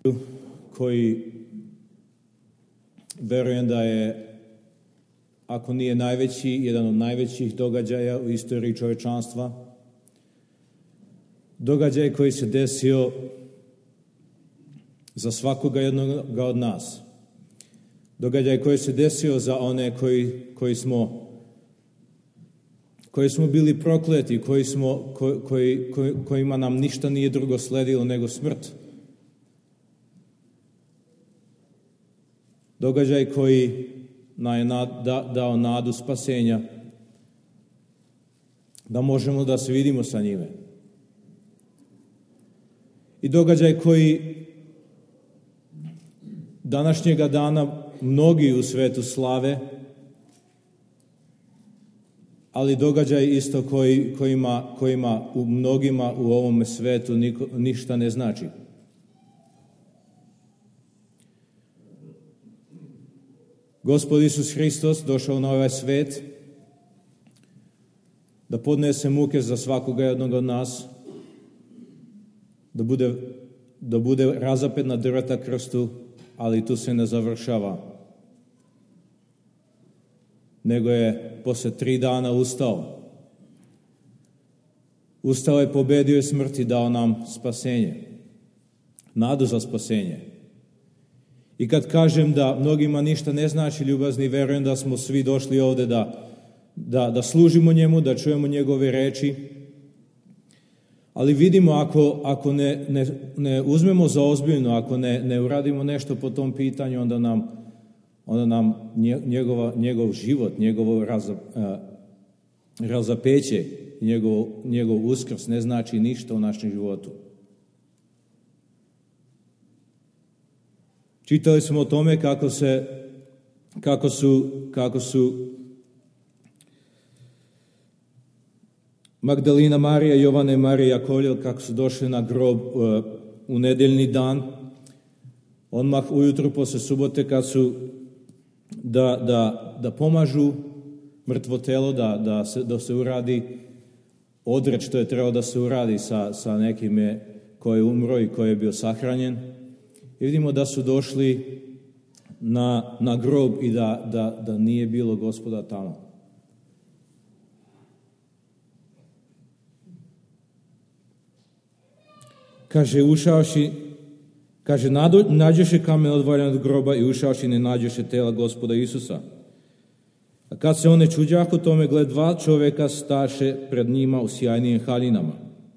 koji verujem da je, ako nije najveći, jedan od najvećih događaja u istoriji čovječanstva. Događaj koji se desio za svakoga jednoga od nas. Događaj koji se desio za one koji smo bili prokleti, kojima nam ništa nije drugo sledilo nego smrt. Događaj koji nam je dao nadu spasenja, da možemo da se vidimo sa njime. I događaj koji današnjega dana mnogi u svetu slave, ali događaj isto kojima u mnogima u ovome svetu ništa ne znači. Gospod Isus Hristos došao na ovaj svet da podnese muke za svakoga jednog od nas, da bude razapet na drveta krstu, ali tu se ne završava. Nego je posle 3 dana ustao. Ustao je, pobedio je smrt i dao nam spasenje. Nadu za spasenje. I kad kažem da mnogima ništa ne znači, ljubazni, verujem da smo svi došli ovde da služimo njemu, da čujemo njegove reči. Ali vidimo, ako ne uzmemo za ozbiljno, ako ne uradimo nešto po tom pitanju, onda nam njegov život, njegovo razapeće, njegov uskrs ne znači ništa u našem životu. Čitali smo o tome kako su Magdalina Marija, Jovana i Marija Jakovljev, kako su došli na grob u nedeljni dan, odmah ujutru posle subote, kad su da pomažu mrtvo telo, da se uradi odred što je trebalo da se uradi sa nekim koji je umro i koji je bio sahranjen. I vidimo da su došli na grob i da nije bilo Gospoda tamo. Kaže, nađeše kamen odvaljen od groba i ušavši ne nađeše tela Gospoda Isusa. A kad se one čuđahu tome, gled 2 čoveka staše pred njima u sjajnijim haljinama.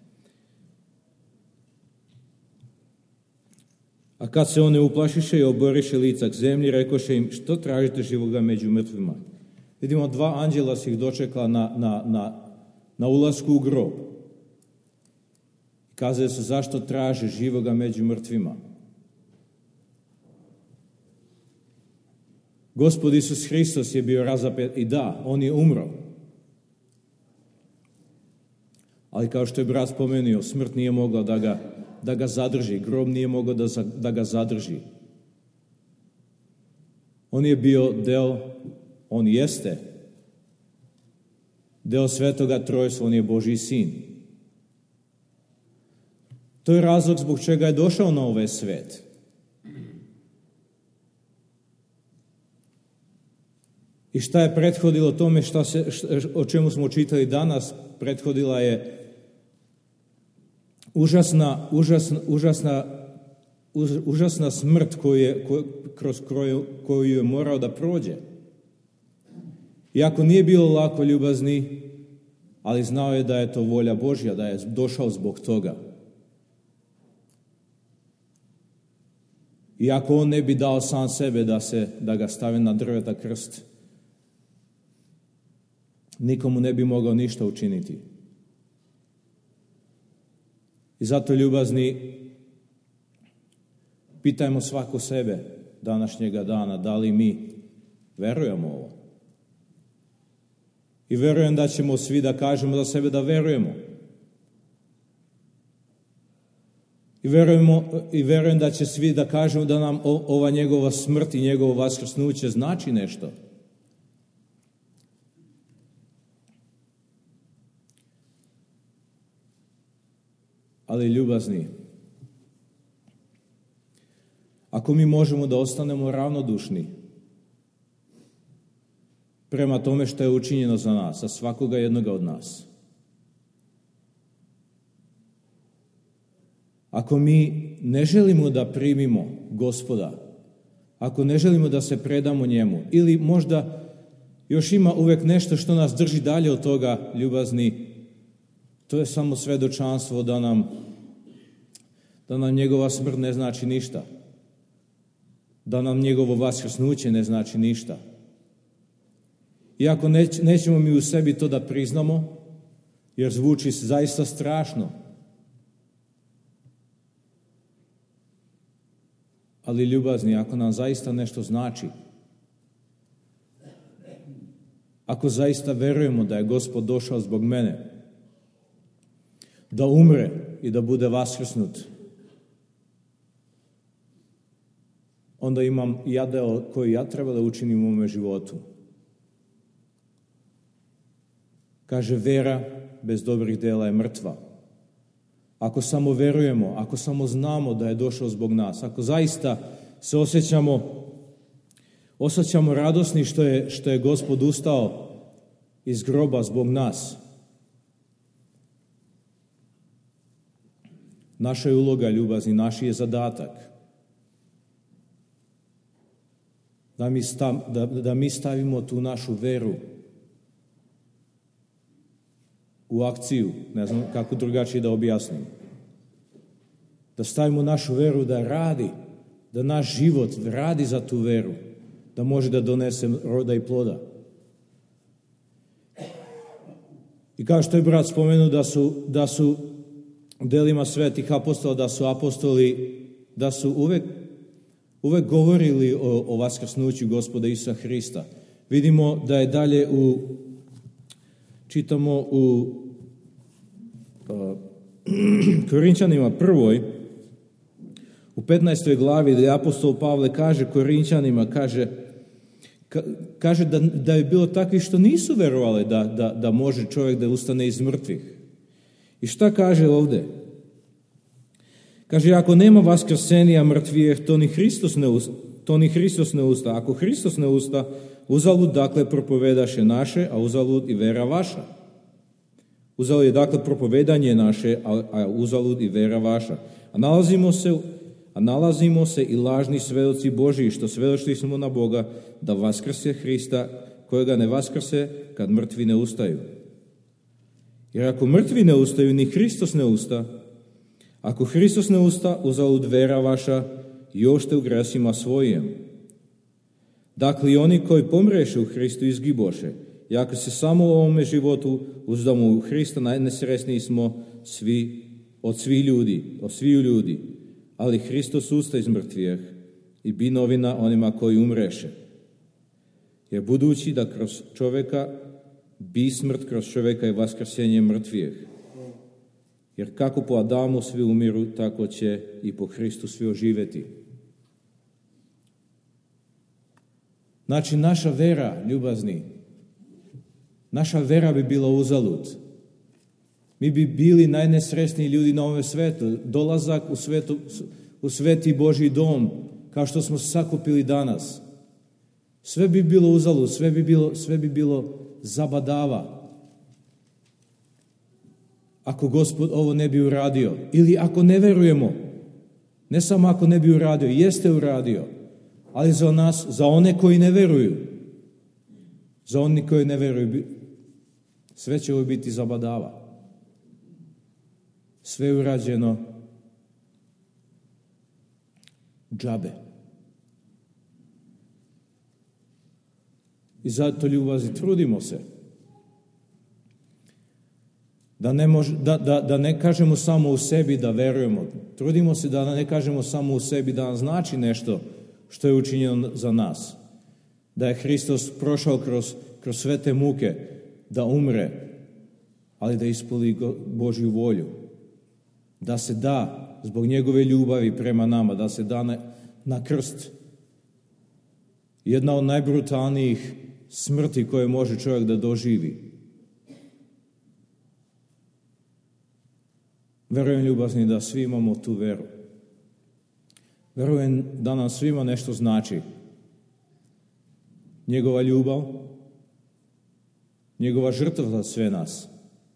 A kad se one uplašiše i oboriše lica k zemlji, rekoše im, što tražite živoga među mrtvima? Vidimo, 2 anđela su ih dočekala na ulasku u grob. Kazali su, zašto traže živoga među mrtvima? Gospod Isus Hristos je bio razapet i da, on je umro. Ali kao što je brat spomenuo, smrt nije mogla da ga zadrži, grob nije mogao da ga zadrži. On je bio on jeste deo Svetoga Trojstva, on je Božji sin. To je razlog zbog čega je došao na ovaj svet. I šta je prethodilo tome, o čemu smo čitali danas? Prethodila je užasna smrt kroz koju je morao da prođe. Iako nije bilo lako, ljubazni, ali znao je da je to volja Božja, da je došao zbog toga. Iako on ne bi dao sam sebe da ga stave na drveta krst, nikomu ne bi mogao ništa učiniti. I zato, ljubazni, pitajmo svako sebe današnjega dana, da li mi verujemo ovo. I verujem da ćemo svi da kažemo za sebe da verujemo. I verujem da će svi da kažemo da nam ova njegova smrt i njegovo vaskrsnuće znači nešto. Ali, ljubazni, ako mi možemo da ostanemo ravnodušni prema tome što je učinjeno za nas, za svakoga jednoga od nas. Ako mi ne želimo da primimo Gospoda, ako ne želimo da se predamo njemu, ili možda još ima uvek nešto što nas drži dalje od toga, ljubazni, to je samo svedočanstvo da nam njegova smrt ne znači ništa, da nam njegovo vaskrsnuće ne znači ništa. Iako nećemo mi u sebi to da priznamo, jer zvuči zaista strašno, ali ljubazni, ako nam zaista nešto znači, ako zaista verujemo da je Gospod došao zbog mene, da umre i da bude vaskrsnut, onda imam ja deo koji ja treba da učinim u mome životu. Kaže, vera bez dobrih dela je mrtva. Ako samo verujemo, ako samo znamo da je došao zbog nas, ako zaista se osjećamo radosni što je Gospod ustao iz groba zbog nas, naša je uloga, ljubazni, naš je zadatak da mi stavimo tu našu veru u akciju, ne znam kako drugačije da objasnim. Da stavimo našu veru da radi, da naš život radi za tu veru, da može da donese roda i ploda. I kao što je brat spomenuo da su delima svetih apostola, da su apostoli, da su uvek govorili o vaskrsnuću Gospoda Isusa Hrista. Vidimo da je dalje čitamo u Korinćanima 1. u 15. glavi, gdje apostol Pavle kaže Korinćanima, kaže da je bilo takvi što nisu verovali da može čovjek da ustane iz mrtvih. I šta kaže ovdje? Kaže, ako nema vaskrsenja mrtvijeh, to ni Hristos ne usta. Ako Hristos ne usta, uzalud dakle propovedaše naše, a uzalud i vera vaša. Uzalud je dakle propovedanje naše, a uzalud i vera vaša. A nalazimo se i lažni svedoci Božiji, što svedočili smo na Boga da vaskrse Hrista, kojega ne vaskrse kad mrtvi ne ustaju. Jer ako mrtvi ne ustaju, ni Hristos ne usta. Ako Hristos ne usta, uzalud vera vaša, još ste u gresima svojem. Dakle, i oni koji pomreše u Hristu izgiboše. I ako se samo u ovome životu uzdamo u Hrista, najnesresniji smo od svih ljudi. Ali Hristos usta iz mrtvijeh i bi novina onima koji umreše. Jer budući da kroz čovjeka bi smrt kroz čovjeka i vaskrsenje mrtvijeh. Jer kako po Adamu svi umiru, tako će i po Hristu svi oživjeti. Znači, naša vera, ljubazni, naša vera bi bila uzalud. Mi bi bili najnesretniji ljudi na ovom svetu. Dolazak u sveti Božji dom, kao što smo se sakupili danas. Sve bi bilo uzalud, sve bi bilo zabadava. Ako Gospod ovo ne bi uradio, ili ako ne verujemo, ne samo ako ne bi uradio, jeste uradio, ali za nas, za one koji ne veruju, sve će ovo biti zabadava. Sve je urađeno džabe. I zato, ljubazni, trudimo se da ne kažemo samo u sebi da verujemo. Trudimo se da ne kažemo samo u sebi da nam znači nešto što je učinjeno za nas. Da je Hristos prošao kroz sve te muke, da umre, ali da ispuni Božju volju. Da se da zbog njegove ljubavi prema nama, da se da na krst. Jedna od najbrutalnijih smrti koje može čovjek da doživi. Verujem, ljubazni, da svi imamo tu veru. Verujem da nam svima nešto znači. Njegova ljubav, njegova žrtva za sve nas.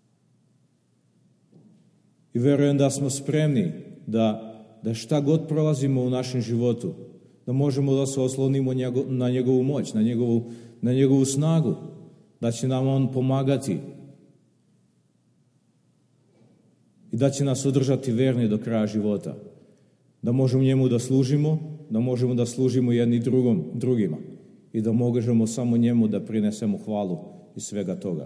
I verujem da smo spremni da šta god prolazimo u našem životu, da možemo da se oslonimo na njegovu moć, na njegovu snagu, da će nam on pomagati i da će nas održati verni do kraja života. Da možemo njemu da možemo da služimo jedni drugima i da možemo samo njemu da prinesemo hvalu i svega toga.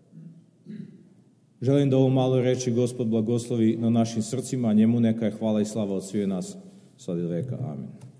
Želim da ovo malo reči Gospod blagoslovi na našim srcima, a njemu neka je hvala i slava od svih nas, sad i veka. Amen.